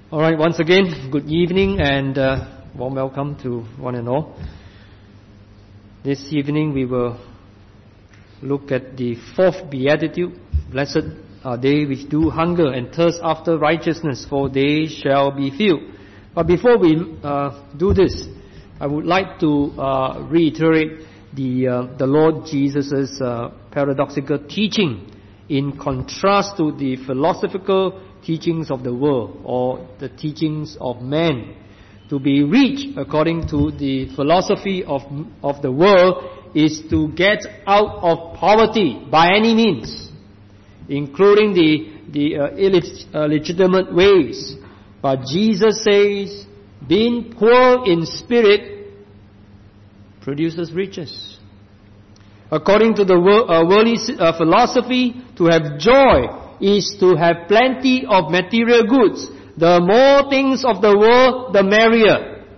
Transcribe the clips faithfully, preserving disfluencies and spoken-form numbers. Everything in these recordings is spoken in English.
All right, once again, good evening and uh, warm welcome to one and all. This evening we will look at the fourth beatitude. Blessed are they which do hunger and thirst after righteousness, for they shall be filled. But before we uh, do this, I would like to uh, reiterate the uh, the Lord Jesus' uh, paradoxical teaching in contrast to the philosophical teachings of the world or the teachings of man. To be rich, according to the philosophy of of the world, is to get out of poverty by any means, including the the uh, illeg- uh, legitimate ways. But Jesus says, being poor in spirit produces riches. According to the wor- uh, worldly uh, philosophy, to have joy is to have plenty of material goods. The more things of the world, the merrier.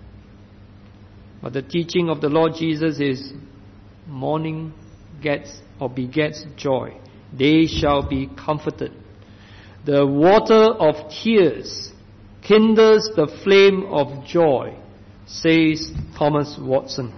But the teaching of the Lord Jesus is, mourning gets or begets joy. They shall be comforted. The water of tears kindles the flame of joy, says Thomas Watson.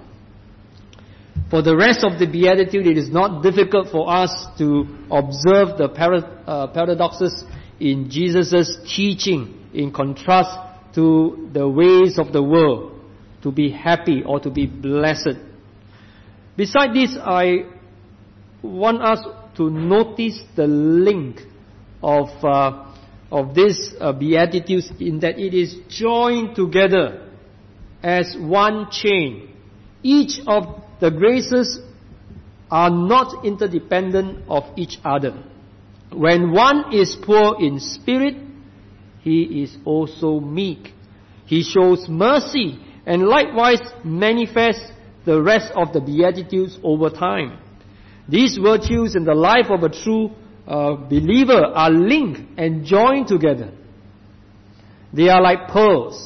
For the rest of the Beatitude, it is not difficult for us to observe the para- uh, paradoxes in Jesus' teaching in contrast to the ways of the world, to be happy or to be blessed. Besides this, I want us to notice the link of uh, of these uh, Beatitudes in that it is joined together as one chain. Each of the graces are not interdependent of each other. When one is poor in spirit, he is also meek. He shows mercy and likewise manifests the rest of the Beatitudes over time. These virtues in the life of a true uh, believer are linked and joined together. They are like pearls,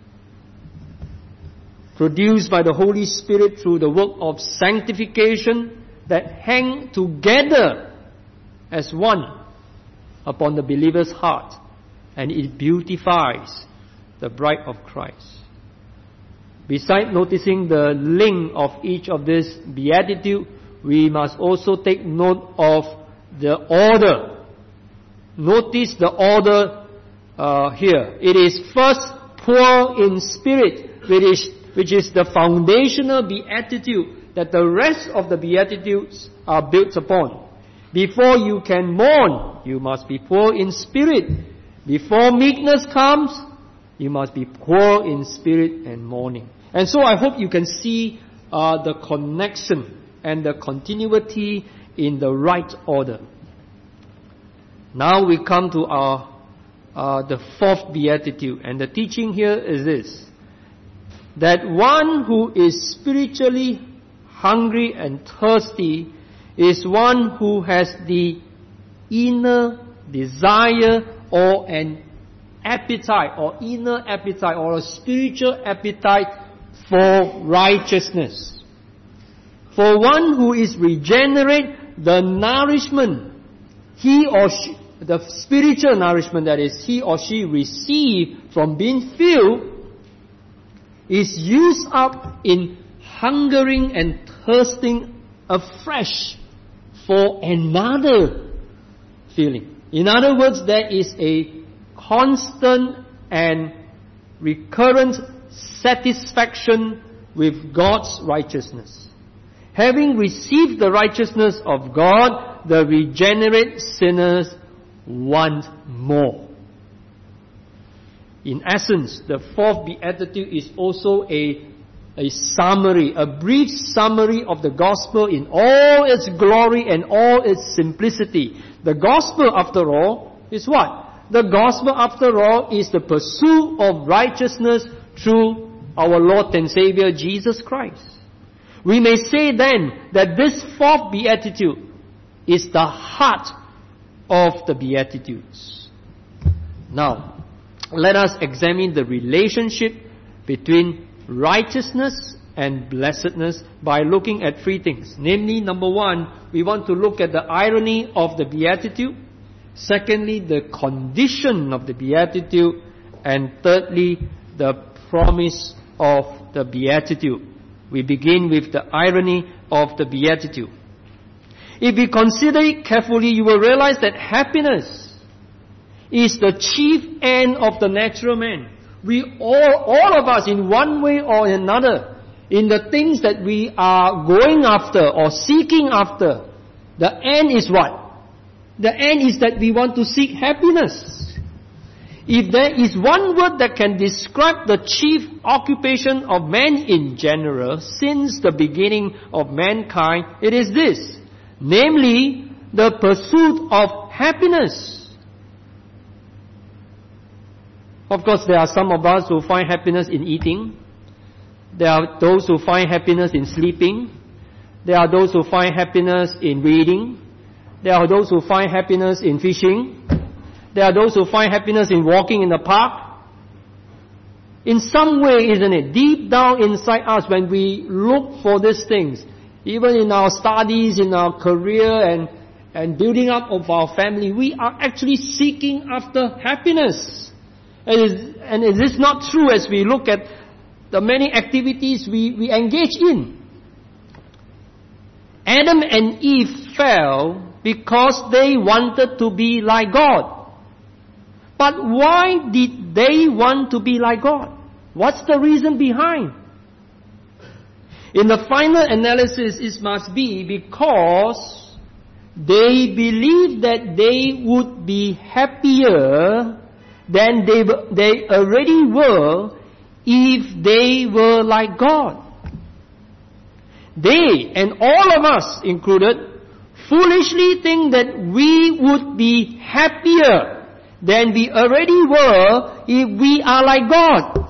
produced by the Holy Spirit through the work of sanctification, that hang together as one upon the believer's heart, and it beautifies the bride of Christ. Besides noticing the link of each of these beatitudes, we must also take note of the order. Notice the order uh, here. It is first poor in spirit, which is which is the foundational beatitude that the rest of the beatitudes are built upon. Before you can mourn, you must be poor in spirit. Before meekness comes, you must be poor in spirit and mourning. And so I hope you can see uh, the connection and the continuity in the right order. Now we come to our uh, the fourth beatitude, and the teaching here is this: that one who is spiritually hungry and thirsty is one who has the inner desire or an appetite or inner appetite or a spiritual appetite for righteousness. For one who is regenerate, the nourishment he or she, the spiritual nourishment that is he or she received from being filled, is used up in hungering and thirsting afresh for another feeling. In other words, there is a constant and recurrent satisfaction with God's righteousness. Having received the righteousness of God, the regenerate sinners want more. In essence, the fourth beatitude is also a, a summary, a brief summary of the gospel in all its glory and all its simplicity. The gospel, after all, is what? The gospel, after all, is the pursuit of righteousness through our Lord and Savior Jesus Christ. We may say then that this fourth beatitude is the heart of the beatitudes. Now, let us examine the relationship between righteousness and blessedness by looking at three things. Namely, number one, we want to look at the irony of the beatitude. Secondly, the condition of the beatitude. And thirdly, the promise of the Beatitude. We begin with the irony of the Beatitude. If we consider it carefully, you will realize that happiness is the chief end of the natural man. We all, all of us in one way or another, in the things that we are going after or seeking after, the end is what? The end is that we want to seek happiness. If there is one word that can describe the chief occupation of man in general since the beginning of mankind, it is this. Namely, the pursuit of happiness. Of course, there are some of us who find happiness in eating. There are those who find happiness in sleeping. There are those who find happiness in reading. There are those who find happiness in fishing. There are those who find happiness in walking in the park. In some way, isn't it? Deep down inside us, when we look for these things, even in our studies, in our career, and, and building up of our family, we are actually seeking after happiness. And is, and is this not true as we look at the many activities we, we engage in? Adam and Eve fell because they wanted to be like God. But why did they want to be like God? What's the reason behind? In the final analysis, it must be because they believed that they would be happier than they, they already were if they were like God. They, and all of us included, foolishly think that we would be happier than we already were if we are like God.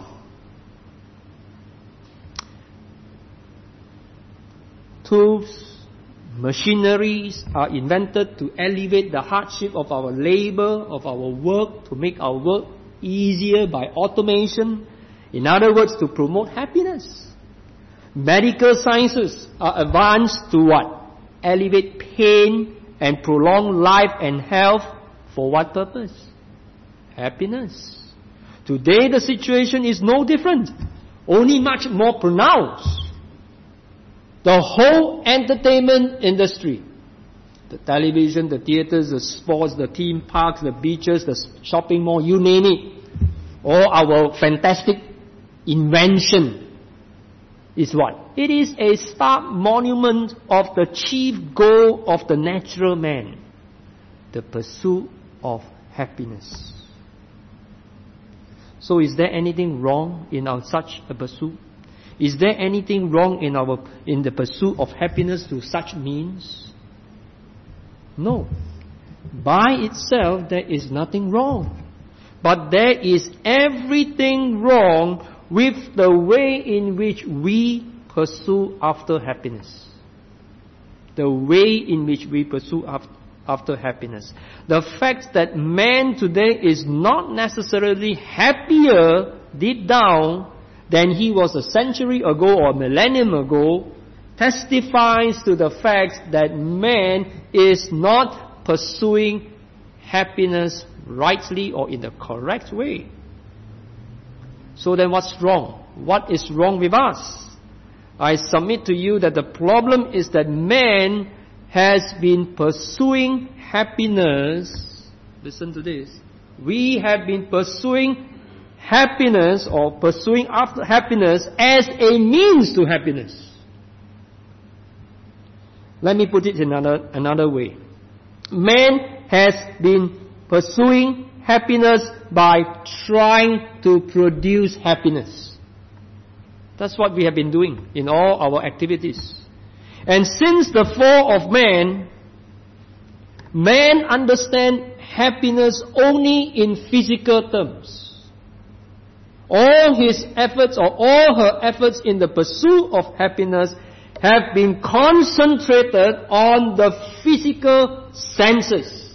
Tools, machineries are invented to alleviate the hardship of our labor, of our work, to make our work easier by automation. In other words, to promote happiness. Medical sciences are advanced to what? Alleviate pain and prolong life and health. For what purpose? Happiness. Today the situation is no different, only much more pronounced. The whole entertainment industry, the television, the theaters, the sports, the theme parks, the beaches, the shopping mall, you name it, all our fantastic invention is what? It is a stark monument of the chief goal of the natural man, the pursuit of happiness. So is there anything wrong in our such a pursuit? Is there anything wrong in our in the pursuit of happiness through such means? No. By itself there is nothing wrong. But there is everything wrong with the way in which we pursue after happiness. The way in which we pursue after after happiness. The fact that man today is not necessarily happier deep down than he was a century ago or a millennium ago testifies to the fact that man is not pursuing happiness rightly or in the correct way. So then what's wrong? What is wrong with us? I submit to you that the problem is that man has been pursuing happiness. Listen to this. We have been pursuing happiness or pursuing after happiness as a means to happiness. Let me put it in another, another way. Man has been pursuing happiness by trying to produce happiness. That's what we have been doing in all our activities. And since the fall of man, man understands happiness only in physical terms. All his efforts or all her efforts in the pursuit of happiness have been concentrated on the physical senses.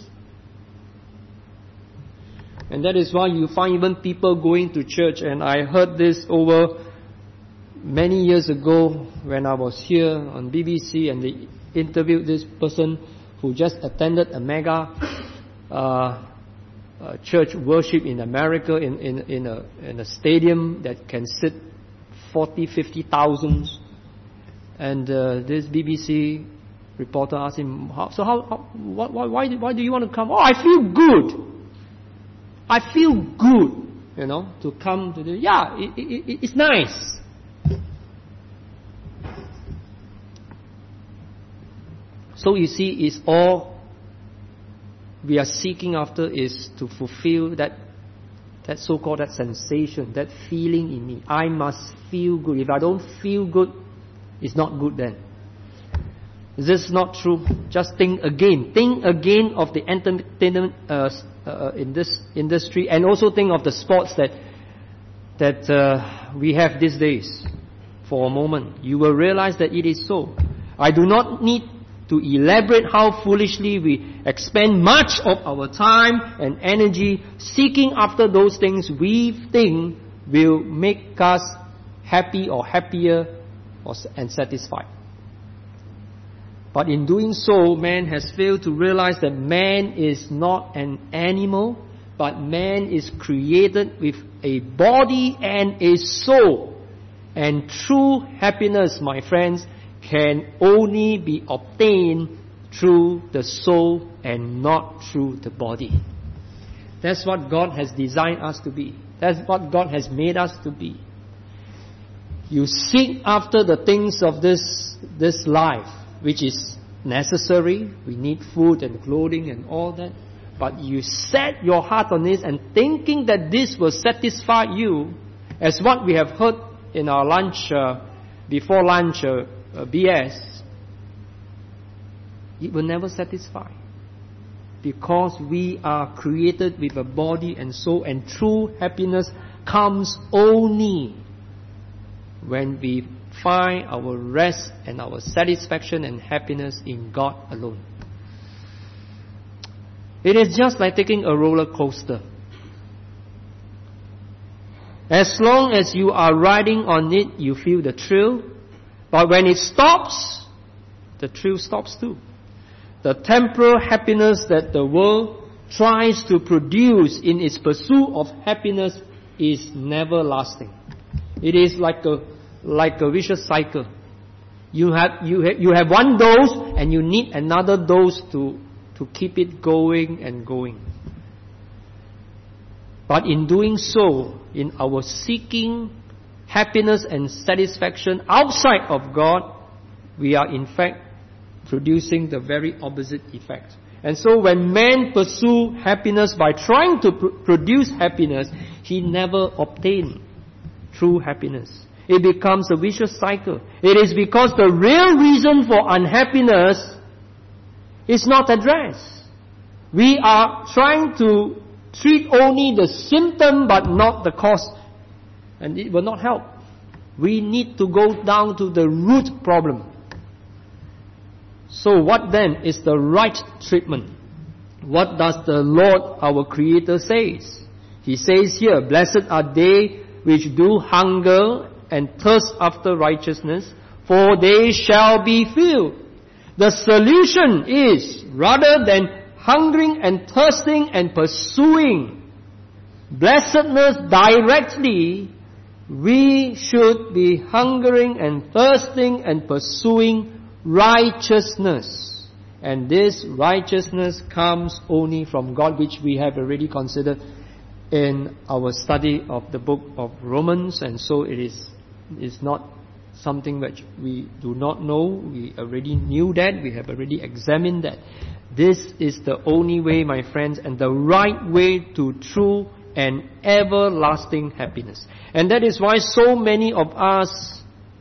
And that is why you find even people going to church, and I heard this over many years ago when I was here on B B C, and they interviewed this person who just attended a mega uh, uh, church worship in America in, in, in, a, in a stadium that can sit forty, fifty thousand. And uh, this B B C reporter asked him, how, so how, how why, why, why do you want to come? Oh, I feel good. I feel good, you know, to come to the, yeah, it, it, it's nice. So you see, it's all we are seeking after is to fulfill that, that so-called that sensation, that feeling in me. I must feel good. If I don't feel good, it's not good then. Is this not true? Just think again. Think again of the entertainment uh, uh, in this industry, and also think of the sports that that uh, we have these days. For a moment, you will realize that it is so. I do not need to elaborate how foolishly we expend much of our time and energy seeking after those things we think will make us happy or happier or, and satisfied. But in doing so, man has failed to realize that man is not an animal, but man is created with a body and a soul. And true happiness, my friends, can only be obtained through the soul and not through the body. That's what God has designed us to be. That's what God has made us to be. You seek after the things of this, this life, which is necessary. We need food and clothing and all that. But you set your heart on this and thinking that this will satisfy you, as what we have heard in our lunch, uh, before lunch, uh, uh, B S, it will never satisfy. Because we are created with a body and soul, and true happiness comes only when we find our rest and our satisfaction and happiness in God alone. It is just like taking a roller coaster. As long as you are riding on it, you feel the thrill. But when it stops, the thrill stops too. The temporal happiness that the world tries to produce in its pursuit of happiness is never lasting. It is like a like a vicious cycle. You have you have, you have one dose and you need another dose to to keep it going and going. But in doing so, in our seeking happiness and satisfaction outside of God, we are in fact producing the very opposite effect. And so when man pursue happiness by trying to pr- produce happiness, he never obtain true happiness. It becomes a vicious cycle. It is because the real reason for unhappiness is not addressed. We are trying to treat only the symptom but not the cause. And it will not help. We need to go down to the root problem. So what then is the right treatment? What does the Lord our Creator says? He says here, blessed are they which do hunger and thirst after righteousness, for they shall be filled. The solution is, rather than hungering and thirsting and pursuing blessedness directly, we should be hungering and thirsting and pursuing righteousness. And this righteousness comes only from God, which we have already considered in our study of the book of Romans. And so it is is not something which we do not know. We already knew that. We have already examined that. This is the only way, my friends, and the right way to true and everlasting happiness. And that is why so many of us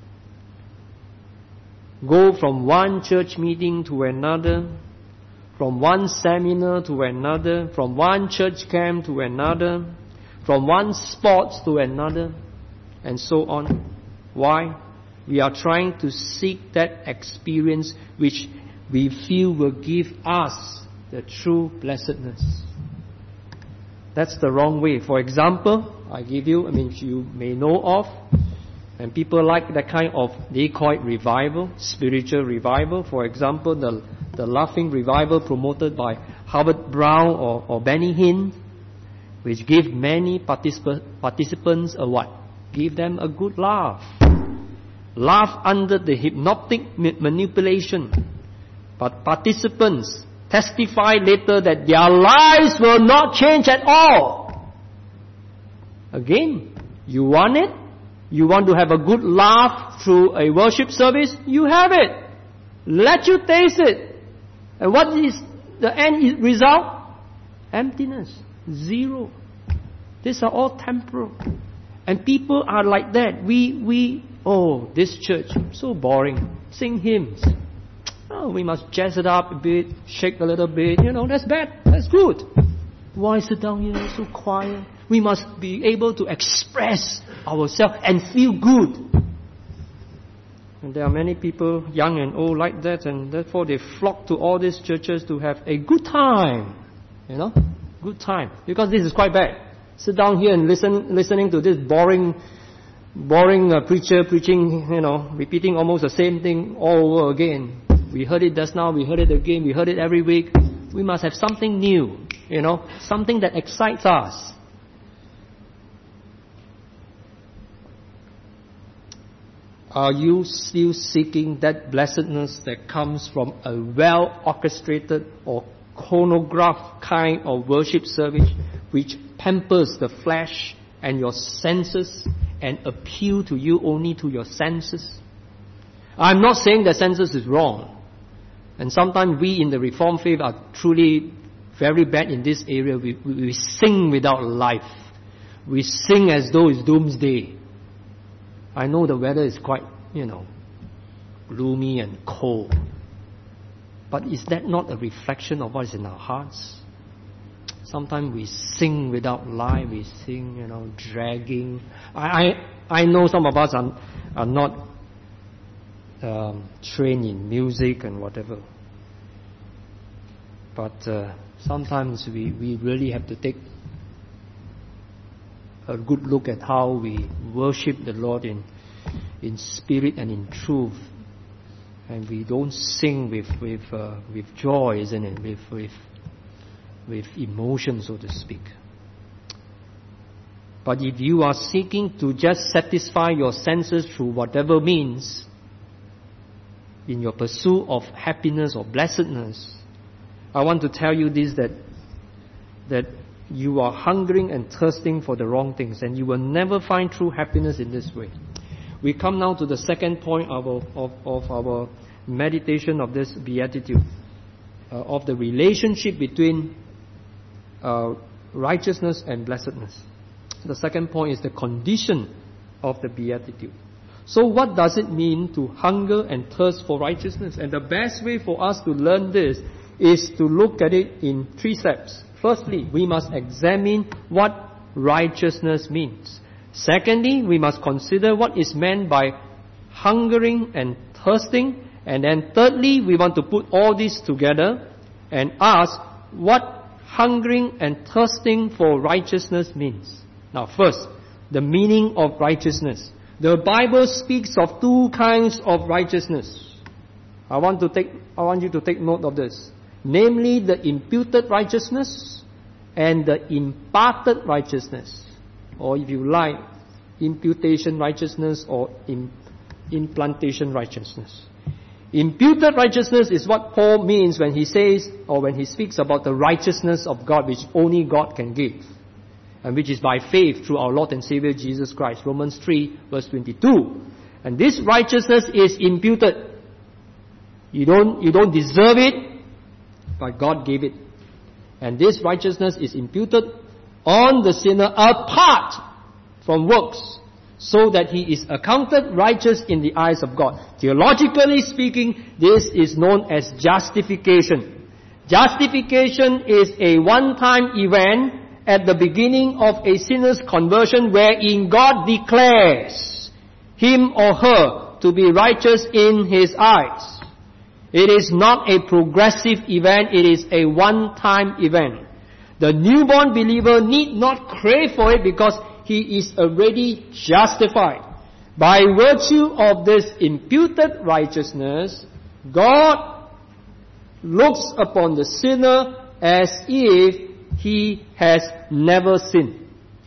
go from one church meeting to another, from one seminar to another, from one church camp to another, from one sport to another, and so on. Why? We are trying to seek that experience which we feel will give us the true blessedness. That's the wrong way. For example, I give you, I mean, you may know of, and people like that kind of, they call it revival, spiritual revival. For example, the the laughing revival promoted by Howard Brown or, or Benny Hinn. which give many particip- participants a what? Give them a good laugh. Laugh under the hypnotic manipulation. But participants testify later that their lives will not change at all. Again, you want it? You want to have a good laugh through a worship service? You have it. Let you taste it. And what is the end result? Emptiness. Zero. These are all temporal. And people are like that. We, we, oh, this church, so boring. Sing hymns. Oh, we must jazz it up a bit, shake a little bit. You know, that's bad. That's good. Why sit down here so quiet? We must be able to express ourselves and feel good. And there are many people, young and old, like that, and therefore they flock to all these churches to have a good time. You know, good time. Because this is quite bad. Sit down here and listen, listening to this boring, boring uh, preacher preaching, you know, repeating almost the same thing all over again. We heard it just now, we heard it again, we heard it every week. We must have something new, you know, something that excites us. Are you still seeking that blessedness that comes from a well-orchestrated or chronographed kind of worship service which pampers the flesh and your senses and appeal to you only to your senses? I'm not saying that senses is wrong. And sometimes we in the Reformed faith are truly very bad in this area. We, we, we sing without life. We sing as though it's doomsday. I know the weather is quite, you know, gloomy and cold. But is that not a reflection of what is in our hearts? Sometimes we sing without life. We sing, you know, dragging. I I, I know some of us are, are not um, trained in music and whatever. But uh, sometimes we, we really have to take a good look at how we worship the Lord in in spirit and in truth, and we don't sing with with uh, with joy, isn't it? With with with emotion, so to speak. But if you are seeking to just satisfy your senses through whatever means, in your pursuit of happiness or blessedness, I want to tell you this, that that you are hungering and thirsting for the wrong things, and you will never find true happiness in this way. We come now to the second point of our, of, of our meditation of this beatitude, uh, of the relationship between uh, righteousness and blessedness. The second point is the condition of the beatitude. So what does it mean to hunger and thirst for righteousness? And the best way for us to learn this is to look at it in three steps. Firstly, we must examine what righteousness means. Secondly, we must consider what is meant by hungering and thirsting. And then thirdly, we want to put all this together and ask what hungering and thirsting for righteousness means. Now first, the meaning of righteousness. The Bible speaks of two kinds of righteousness. I want to take, I want you to take note of this. Namely, the imputed righteousness and the imparted righteousness. Or if you like, imputation righteousness or im- implantation righteousness. Imputed righteousness is what Paul means when he says, or when he speaks about the righteousness of God, which only God can give, and which is by faith through our Lord and Savior Jesus Christ. Romans three verse twenty-two. And this righteousness is imputed. You don't, you don't deserve it, but God gave it. And this righteousness is imputed on the sinner apart from works, so that he is accounted righteous in the eyes of God. Theologically speaking, this is known as justification. Justification is a one-time event at the beginning of a sinner's conversion, wherein God declares him or her to be righteous in His eyes. It is not a progressive event, it is a one-time event. The newborn believer need not crave for it because he is already justified. By virtue of this imputed righteousness, God looks upon the sinner as if he has never sinned.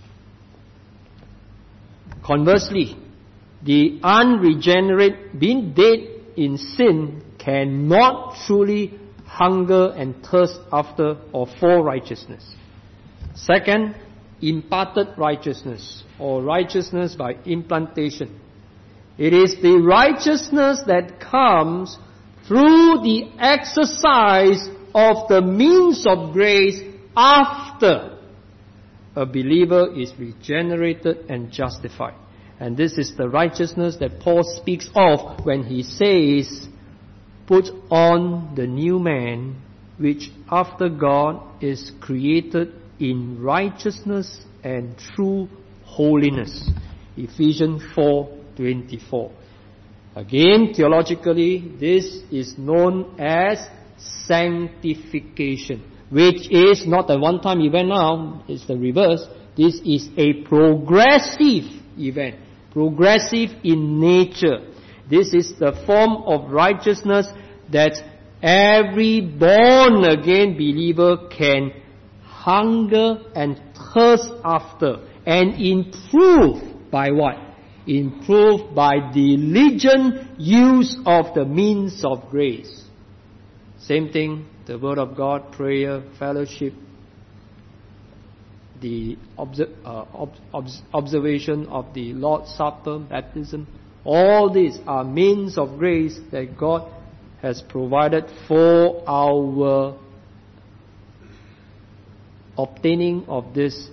Conversely, the unregenerate, being dead in sin, cannot truly hunger and thirst after or for righteousness. Second, imparted righteousness, or righteousness by implantation. It is the righteousness that comes through the exercise of the means of grace after a believer is regenerated and justified. And this is the righteousness that Paul speaks of when he says, "Put on the new man, which after God is created in righteousness and true holiness." Ephesians four twenty-four. Again, theologically, this is known as sanctification, which is not a one-time event now, it's the reverse. This is a progressive event, progressive in nature. This is the form of righteousness that every born-again believer can hunger and thirst after, and improve by what? Improve by diligent use of the means of grace. Same thing, the Word of God, prayer, fellowship, the obser- uh, ob- ob- observation of the Lord's Supper, baptism. All these are means of grace that God has provided for our obtaining of this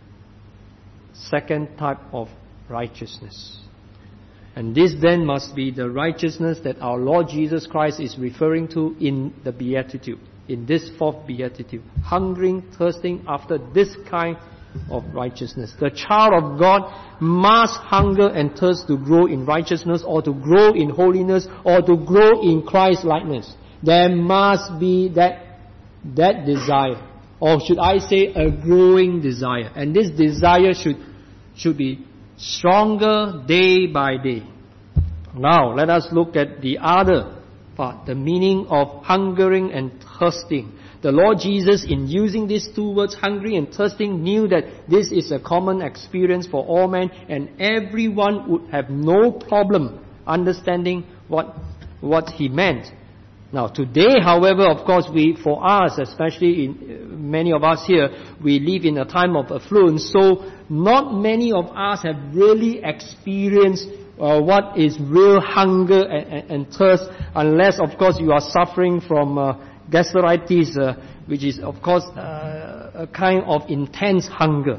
second type of righteousness. And this then must be the righteousness that our Lord Jesus Christ is referring to in the Beatitude, in this fourth Beatitude. Hungering, thirsting after this kind of righteousness. The child of God must hunger and thirst to grow in righteousness, or to grow in holiness, or to grow in Christ likeness. There must be that, that desire, or should I say a growing desire. And this desire should, should be stronger day by day. Now, let us look at the other part, the meaning of hungering and thirsting. The Lord Jesus, in using these two words, hungry and thirsting, knew that this is a common experience for all men, and everyone would have no problem understanding what, what he meant. Now, today, however, of course, we, for us, especially in uh, many of us here, we live in a time of affluence, so not many of us have really experienced uh, what is real hunger and, and, and thirst, unless, of course, you are suffering from uh, gastritis, uh, which is, of course, uh, a kind of intense hunger.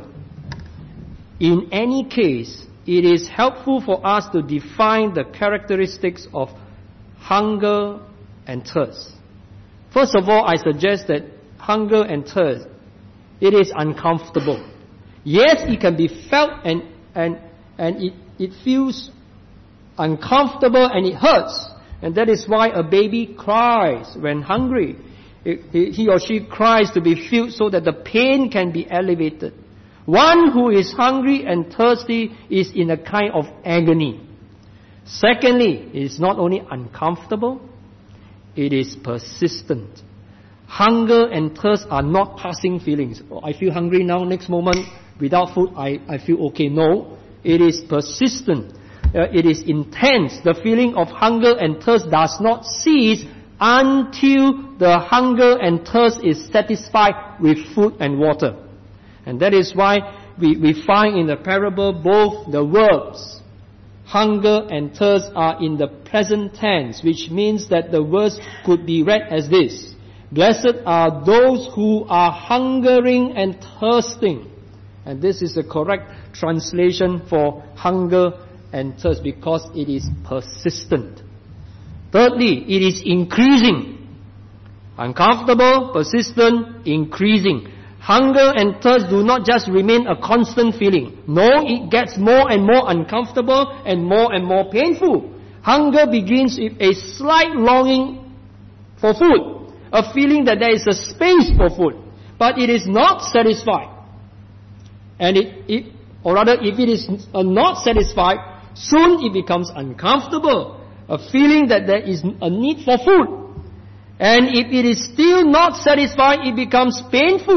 In any case, it is helpful for us to define the characteristics of hunger and thirst. First of all, I suggest that hunger and thirst, it is uncomfortable. Yes, it can be felt, and and and it, it feels uncomfortable and it hurts. And that is why a baby cries when hungry. It, he or she cries to be filled so that the pain can be elevated. One who is hungry and thirsty is in a kind of agony. Secondly, it is not only uncomfortable, it is persistent. Hunger and thirst are not passing feelings. Oh, I feel hungry now, next moment, without food, I, I feel okay. No, it is persistent. Uh, it is intense. The feeling of hunger and thirst does not cease until the hunger and thirst is satisfied with food and water. And that is why we, we find in the parable both the verbs hunger and thirst are in the present tense, which means that the verse could be read as this: Blessed are those who are hungering and thirsting. And this is the correct translation for hunger and thirst, because it is persistent. Thirdly, it is increasing. Uncomfortable, persistent, increasing. Hunger and thirst do not just remain a constant feeling. No, it gets more and more uncomfortable and more and more painful. Hunger begins with a slight longing for food, a feeling that there is a space for food, but it is not satisfied. And it, it or rather, if it is not satisfied, soon it becomes uncomfortable, a feeling that there is a need for food. And if it is still not satisfied, it becomes painful,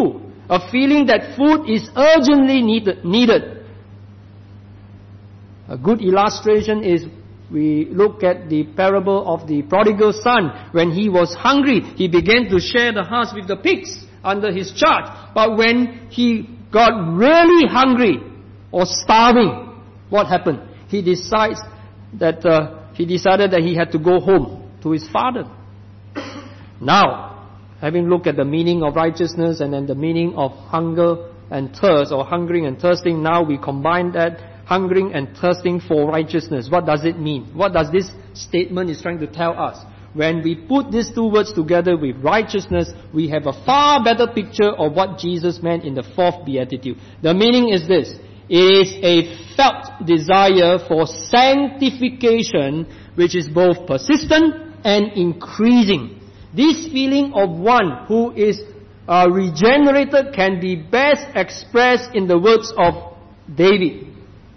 a feeling that food is urgently needed. needed. A good illustration is we look at the parable of the prodigal son. When he was hungry, he began to share the husk with the pigs under his charge. But when he got really hungry or starving, what happened? He decides that uh, he decided that he had to go home to his father. Now, having looked at the meaning of righteousness and then the meaning of hunger and thirst, or hungering and thirsting, now we combine that hungering and thirsting for righteousness. What does it mean? What does this statement is trying to tell us? When we put these two words together with righteousness, we have a far better picture of what Jesus meant in the fourth beatitude. The meaning is this: it is a felt desire for sanctification which is both persistent and increasing. This feeling of one who is uh, regenerated can be best expressed in the words of David.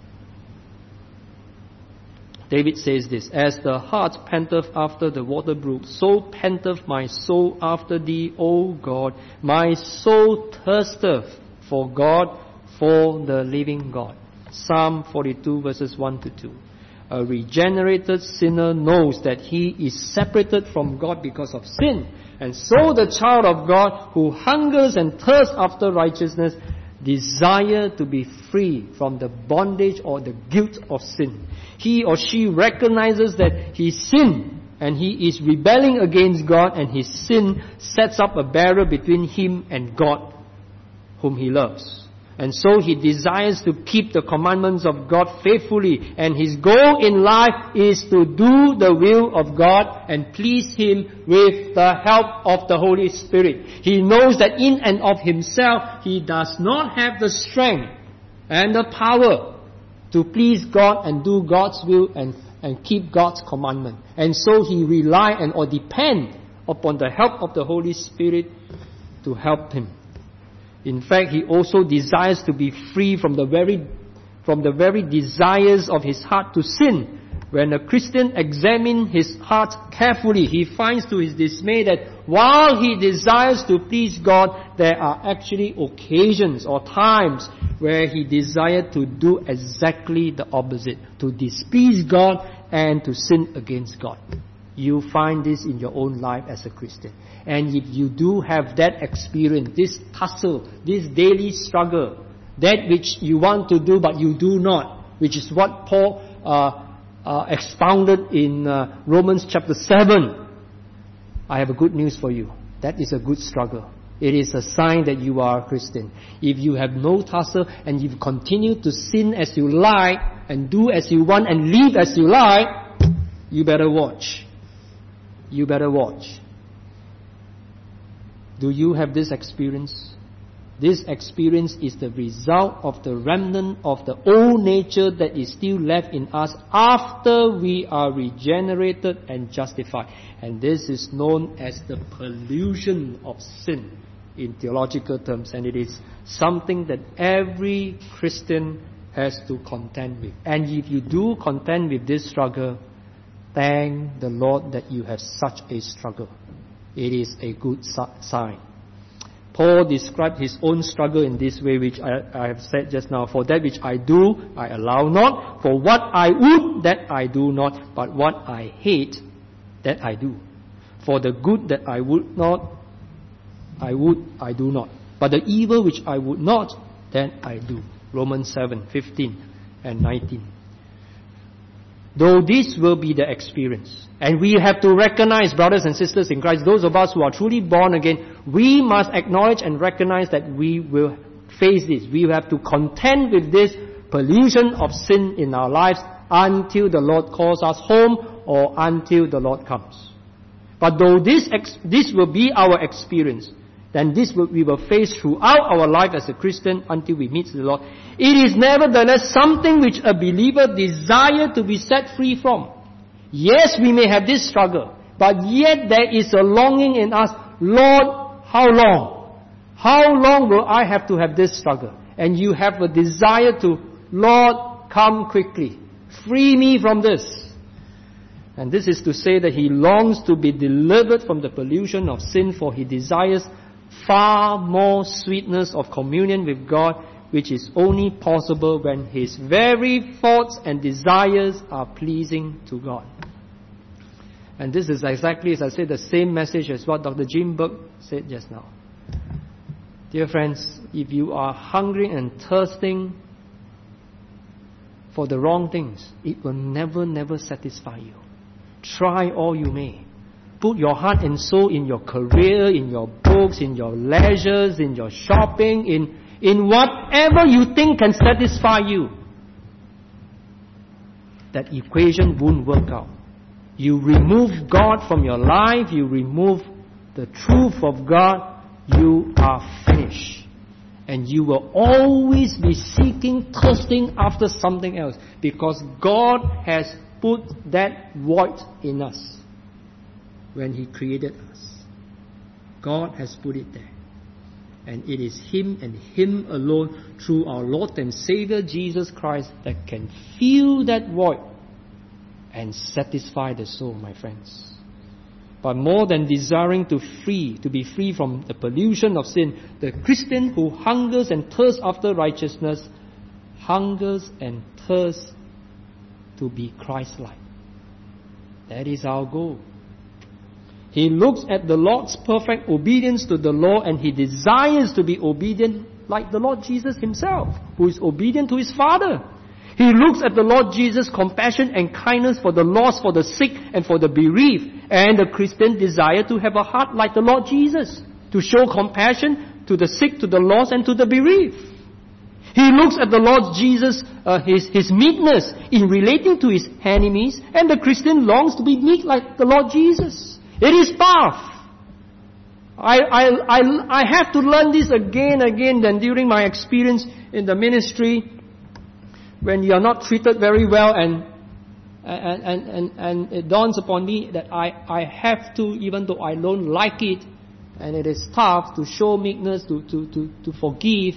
David says this: "As the hart panteth after the water brook, so panteth my soul after thee, O God. My soul thirsteth for God, for the living God." Psalm forty-two verses one to two. A regenerated sinner knows that he is separated from God because of sin. And so the child of God who hungers and thirsts after righteousness desire to be free from the bondage or the guilt of sin. He or she recognizes that he sinned and he is rebelling against God, and his sin sets up a barrier between him and God whom he loves. And so he desires to keep the commandments of God faithfully, and his goal in life is to do the will of God and please him with the help of the Holy Spirit. He knows that in and of himself he does not have the strength and the power to please God and do God's will and, and keep God's commandment. And so he rely and or depend upon the help of the Holy Spirit to help him. In fact, he also desires to be free from the very from the very desires of his heart to sin. When a Christian examines his heart carefully, he finds to his dismay that while he desires to please God, there are actually occasions or times where he desires to do exactly the opposite, to displease God and to sin against God. You find this in your own life as a Christian. And if you do have that experience, this tussle, this daily struggle, that which you want to do but you do not, which is what Paul uh, uh, expounded in uh, Romans chapter seven, I have a good news for you. That is a good struggle. It is a sign that you are a Christian. If you have no tussle and you continue to sin as you like and do as you want and live as you like, you better watch. You better watch. Do you have this experience? This experience is the result of the remnant of the old nature that is still left in us after we are regenerated and justified. And this is known as the pollution of sin in theological terms. And it is something that every Christian has to contend with. And if you do contend with this struggle, thank the Lord that you have such a struggle. It is a good sign. Paul described his own struggle in this way, which I, I have said just now. For that which I do, I allow not. For what I would, that I do not. But what I hate, that I do. For the good that I would not, I would, I do not. But the evil which I would not, that I do. Romans seven, fifteen and nineteen. Though this will be the experience. And we have to recognize, brothers and sisters in Christ, those of us who are truly born again, we must acknowledge and recognize that we will face this. We have to contend with this pollution of sin in our lives until the Lord calls us home or until the Lord comes. But though this ex- this will be our experience, then this will, we will face throughout our life as a Christian until we meet the Lord. It is nevertheless something which a believer desires to be set free from. Yes, we may have this struggle, but yet there is a longing in us, Lord, how long? How long will I have to have this struggle? And you have a desire to, Lord, come quickly. Free me from this. And this is to say that he longs to be delivered from the pollution of sin, for he desires far more sweetness of communion with God, which is only possible when His very thoughts and desires are pleasing to God. And this is exactly, as I said, the same message as what Doctor Jim Burke said just now. Dear friends, if you are hungry and thirsting for the wrong things, it will never, never satisfy you. Try all you may. Put your heart and soul in your career, in your books, in your leisures, in your shopping, in, in whatever you think can satisfy you. That equation won't work out. You remove God from your life, you remove the truth of God, you are finished. And you will always be seeking, thirsting after something else. Because God has put that void in us when He created us. God has put it there. And it is Him and Him alone, through our Lord and Savior Jesus Christ, that can fill that void and satisfy the soul, my friends. But more than desiring to free, to be free from the pollution of sin, the Christian who hungers and thirsts after righteousness, hungers and thirsts to be Christ-like. That is our goal. He looks at the Lord's perfect obedience to the law, and he desires to be obedient like the Lord Jesus Himself, who is obedient to His Father. He looks at the Lord Jesus' compassion and kindness for the lost, for the sick, and for the bereaved. And the Christian desire to have a heart like the Lord Jesus, to show compassion to the sick, to the lost, and to the bereaved. He looks at the Lord Jesus, uh, his, his meekness in relating to His enemies, and the Christian longs to be meek like the Lord Jesus. It is path. I, I, I, I have to learn this again and again than during my experience in the ministry, when you are not treated very well, and and, and, and, and it dawns upon me that I, I have to, even though I don't like it, and it is tough to show meekness, to, to, to, to forgive.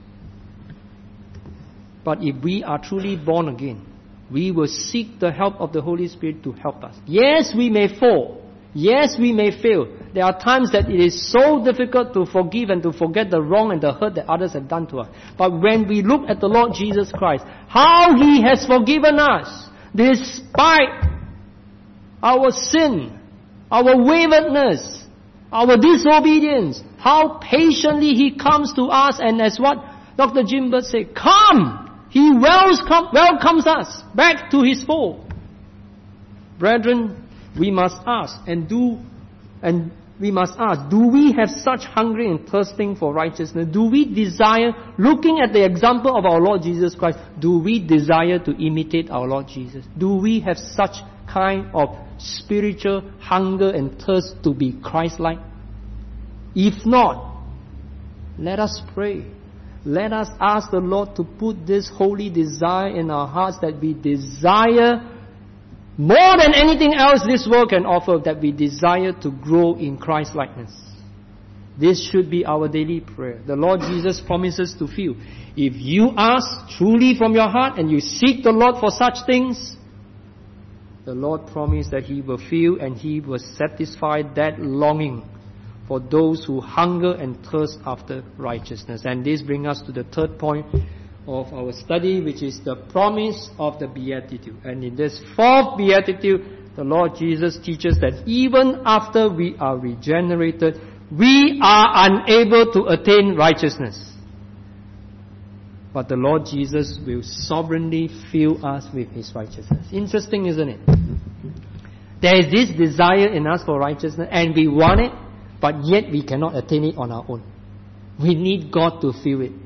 But if we are truly born again, we will seek the help of the Holy Spirit to help us. Yes, we may fall. Yes, we may fail. There are times that it is so difficult to forgive and to forget the wrong and the hurt that others have done to us. But when we look at the Lord Jesus Christ, how He has forgiven us, despite our sin, our waywardness, our disobedience, how patiently He comes to us, and as what Doctor Jim Burke said, come! He welcome, welcomes us back to His fold. Brethren, we must ask and do, and we must ask, do we have such hungry and thirsting for righteousness? Do we desire, looking at the example of our Lord Jesus Christ, do we desire to imitate our Lord Jesus? Do we have such kind of spiritual hunger and thirst to be Christ-like? If not, let us pray. Let us ask the Lord to put this holy desire in our hearts, that we desire more than anything else this world can offer, that we desire to grow in Christ-likeness. This should be our daily prayer. The Lord Jesus promises to fill. If you ask truly from your heart and you seek the Lord for such things, the Lord promised that He will fill and He will satisfy that longing for those who hunger and thirst after righteousness. And this brings us to the third point of our study, which is the promise of the Beatitude. And in this fourth Beatitude, the Lord Jesus teaches that even after we are regenerated, we are unable to attain righteousness. But the Lord Jesus will sovereignly fill us with His righteousness. Interesting, isn't it? There is this desire in us for righteousness, and we want it, but yet we cannot attain it on our own. We need God to fill it.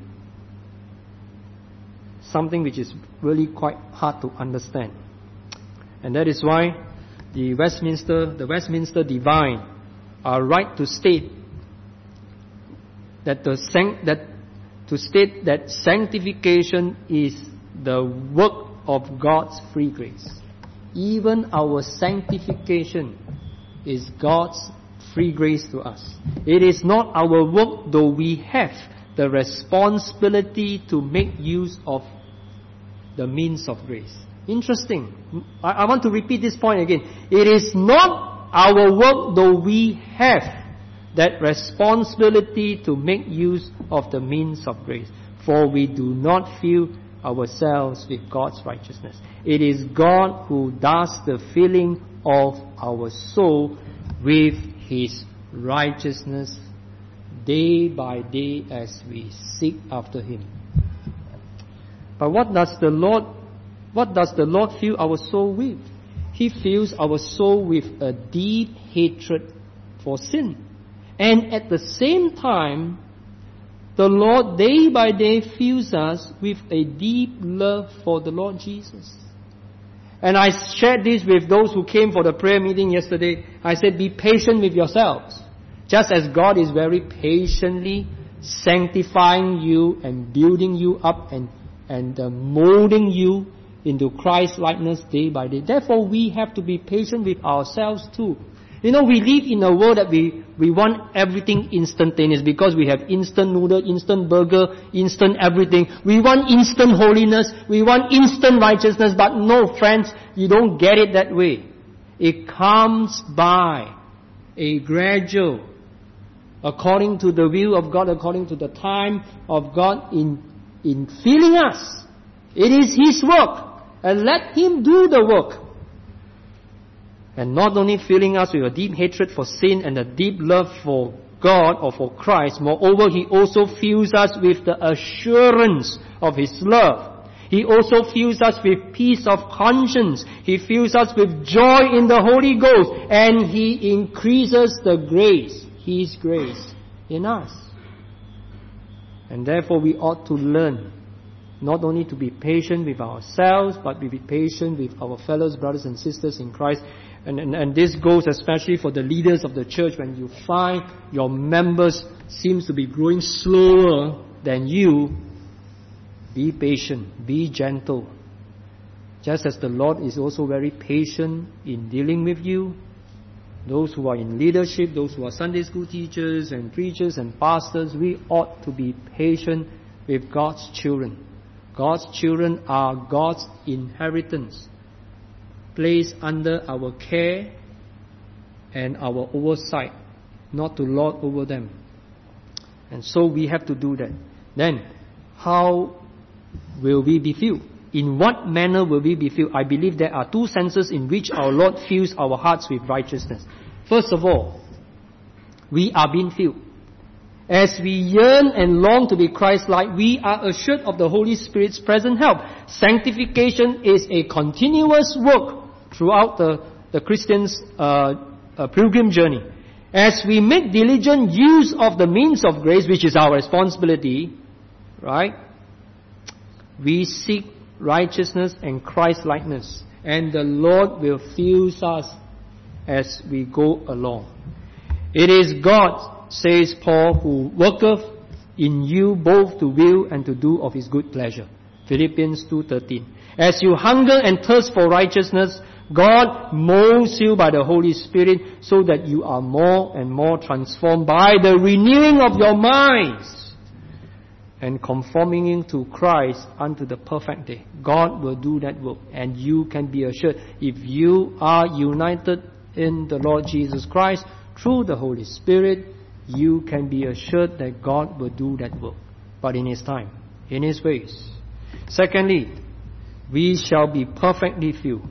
Something which is really quite hard to understand. And that is why the Westminster, the Westminster Divine are right to state that the that to state that sanctification is the work of God's free grace. Even our sanctification is God's free grace to us. It is not our work, though we have the responsibility to make use of the means of grace. Interesting. I, I want to repeat this point again. It is not our work, though we have that responsibility to make use of the means of grace. For we do not fill ourselves with God's righteousness. It is God who does the filling of our soul with His righteousness day by day as we seek after Him. But what does the Lord, what does the Lord fill our soul with? He fills our soul with a deep hatred for sin. And at the same time, the Lord day by day fills us with a deep love for the Lord Jesus. And I shared this with those who came for the prayer meeting yesterday. I said, be patient with yourselves. Just as God is very patiently sanctifying you and building you up and, and uh, molding you into Christ's likeness day by day. Therefore, we have to be patient with ourselves too. You know, we live in a world that we, we want everything instantaneous because we have instant noodle, instant burger, instant everything. We want instant holiness. We want instant righteousness. But no, friends, you don't get it that way. It comes by a gradual, according to the will of God, according to the time of God in, in filling us. It is His work. And let Him do the work. And not only filling us with a deep hatred for sin and a deep love for God or for Christ, moreover, He also fills us with the assurance of His love. He also fills us with peace of conscience. He fills us with joy in the Holy Ghost. And He increases the grace, His grace in us. And therefore we ought to learn not only to be patient with ourselves, but to be patient with our fellow brothers and sisters in Christ. And, and, and this goes especially for the leaders of the church. When you find your members seems to be growing slower than you, be patient, be gentle. Just as the Lord is also very patient in dealing with you. Those who are in leadership, those who are Sunday school teachers and preachers and pastors, we ought to be patient with God's children. God's children are God's inheritance, placed under our care and our oversight, not to lord over them. And so we have to do that. Then, how will we be filled? In what manner will we be filled? I believe there are two senses in which our Lord fills our hearts with righteousness. First of all, we are being filled. As we yearn and long to be Christ-like, we are assured of the Holy Spirit's present help. Sanctification is a continuous work throughout the, the Christian's uh, uh, pilgrim journey. As we make diligent use of the means of grace, which is our responsibility, right? We seek righteousness and Christ-likeness, and the Lord will fill us as we go along. It is God, says Paul, who worketh in you both to will and to do of His good pleasure. Philippians two thirteen. As you hunger and thirst for righteousness, God molds you by the Holy Spirit so that you are more and more transformed by the renewing of your minds and conforming to Christ unto the perfect day. God will do that work, and you can be assured, if you are united in the Lord Jesus Christ through the Holy Spirit, you can be assured that God will do that work, but in His time, in His ways. Secondly, we shall be perfectly filled.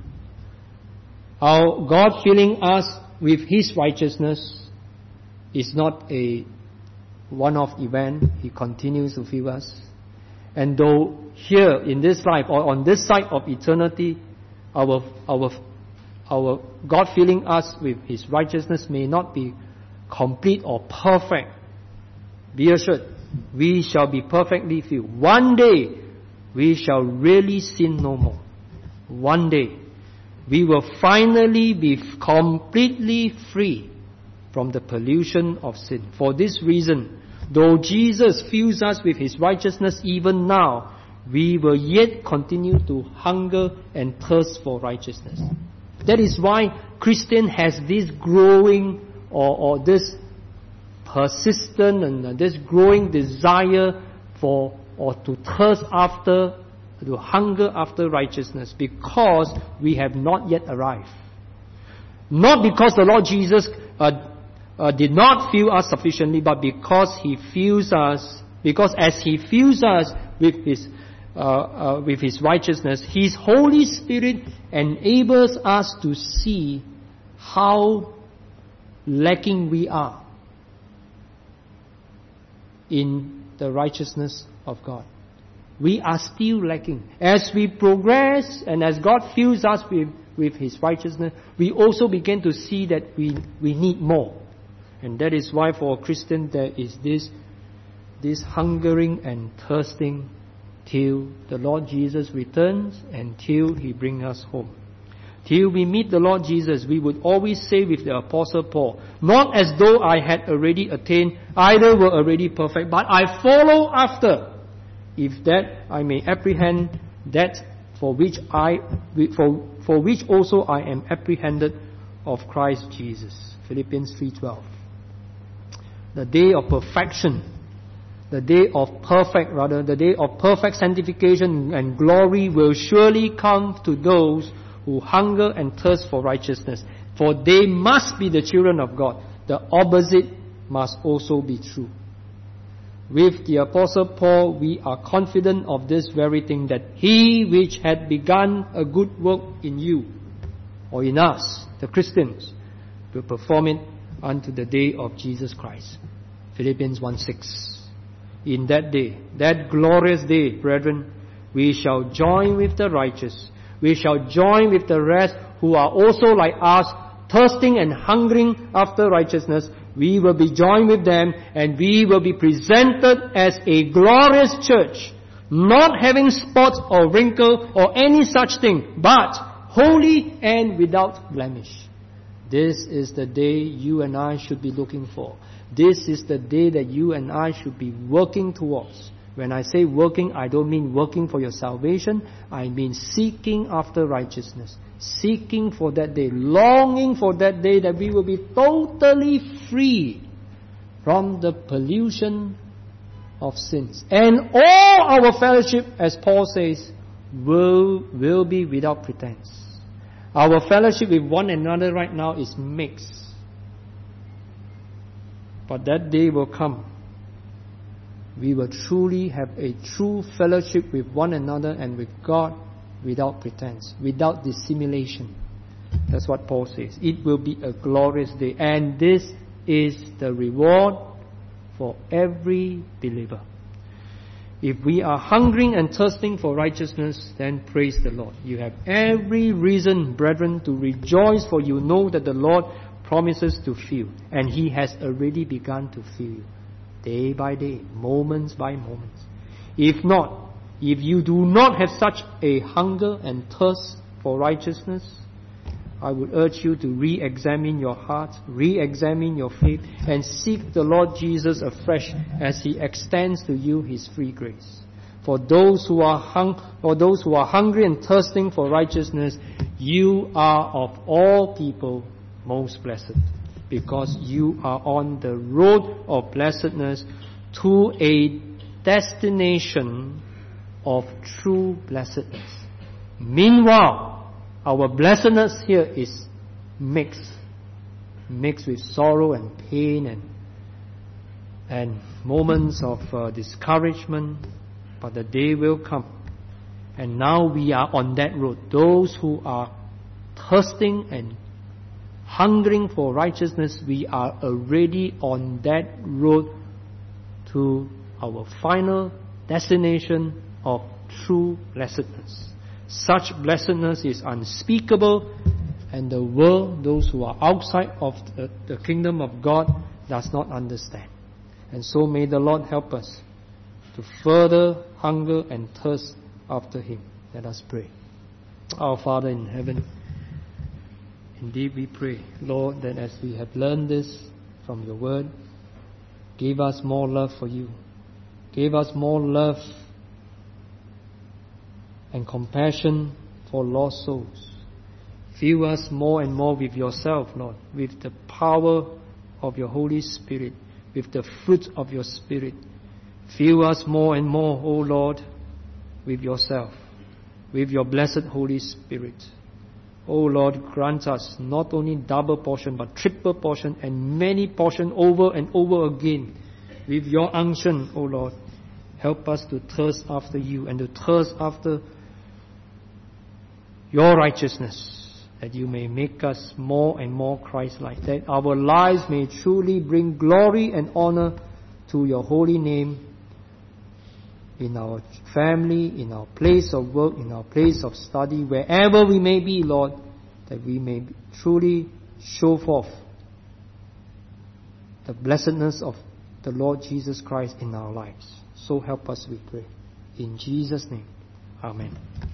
Our God filling us with His righteousness is not a one-off event. He continues to fill us. And though here in this life or on this side of eternity, our our our God filling us with His righteousness may not be complete or perfect, be assured, we shall be perfectly filled. One day, we shall really sin no more. One day, we will finally be completely free from the pollution of sin. For this reason, though Jesus fills us with His righteousness even now, we will yet continue to hunger and thirst for righteousness. That is why Christian has this growing or, or this persistent and this growing desire for or to thirst after, to hunger after righteousness, because we have not yet arrived. Not because the Lord Jesus uh, uh, did not fill us sufficiently, but because He fills us, because as He fills us with His uh, uh, with His righteousness, His Holy Spirit enables us to see how lacking we are in the righteousness of God. We are still lacking. As we progress and as God fills us with, with His righteousness, we also begin to see that we, we need more. And that is why for a Christian there is this, this hungering and thirsting till the Lord Jesus returns and till He brings us home. Till we meet the Lord Jesus, we would always say with the Apostle Paul, not as though I had already attained, either were already perfect, but I follow after, if that I may apprehend that for which I, for, for which also I am apprehended of Christ Jesus. Philippians three twelve. The day of perfection, the day of perfect, rather, the day of perfect sanctification and glory will surely come to those who hunger and thirst for righteousness. For they must be the children of God. The opposite must also be true. With the Apostle Paul, we are confident of this very thing, that He which had begun a good work in you, or in us, the Christians, will perform it unto the day of Jesus Christ. Philippians one six. In that day, that glorious day, brethren, we shall join with the righteous. We shall join with the rest who are also like us, thirsting and hungering after righteousness. We will be joined with them, and we will be presented as a glorious church, not having spots or wrinkle or any such thing, but holy and without blemish. This is the day you and I should be looking for. This is the day that you and I should be working towards. When I say working, I don't mean working for your salvation. I mean seeking after righteousness. Seeking for that day. Longing for that day that we will be totally free from the pollution of sins. And all our fellowship, as Paul says, will, will be without pretense. Our fellowship with one another right now is mixed. But that day will come. We will truly have a true fellowship with one another and with God without pretense, without dissimulation. That's what Paul says. It will be a glorious day. And this is the reward for every believer. If we are hungering and thirsting for righteousness, then praise the Lord. You have every reason, brethren, to rejoice, for you know that the Lord promises to fill, and He has already begun to fill you. Day by day, moments by moments. If not, if you do not have such a hunger and thirst for righteousness, I would urge you to re-examine your heart, re-examine your faith, and seek the Lord Jesus afresh as He extends to you His free grace. For those who are hung, for those who are hungry and thirsting for righteousness, you are of all people most blessed, because you are on the road of blessedness to a destination of true blessedness. Meanwhile, our blessedness here is mixed, mixed with sorrow and pain and and moments of uh, discouragement. But the day will come, and now we are on that road. Those who are thirsting and hungering for righteousness, we are already on that road to our final destination of true blessedness. Such blessedness is unspeakable, and the world, those who are outside of the, the kingdom of God, does not understand. And so may the Lord help us to further hunger and thirst after Him. Let us pray. Our Father in heaven, indeed we pray, Lord, that as we have learned this from your word, give us more love for you. Give us more love and compassion for lost souls. Fill us more and more with yourself, Lord, with the power of your Holy Spirit, with the fruit of your Spirit. Fill us more and more, O Lord, with yourself, with your blessed Holy Spirit. Oh Lord, grant us not only double portion, but triple portion and many portion over and over again. With your unction, oh Lord, help us to thirst after you and to thirst after your righteousness, that you may make us more and more Christ-like, that our lives may truly bring glory and honor to your holy name in our family, in our place of work, in our place of study, wherever we may be, Lord, that we may truly show forth the blessedness of the Lord Jesus Christ in our lives. So help us, we pray. In Jesus' name, amen.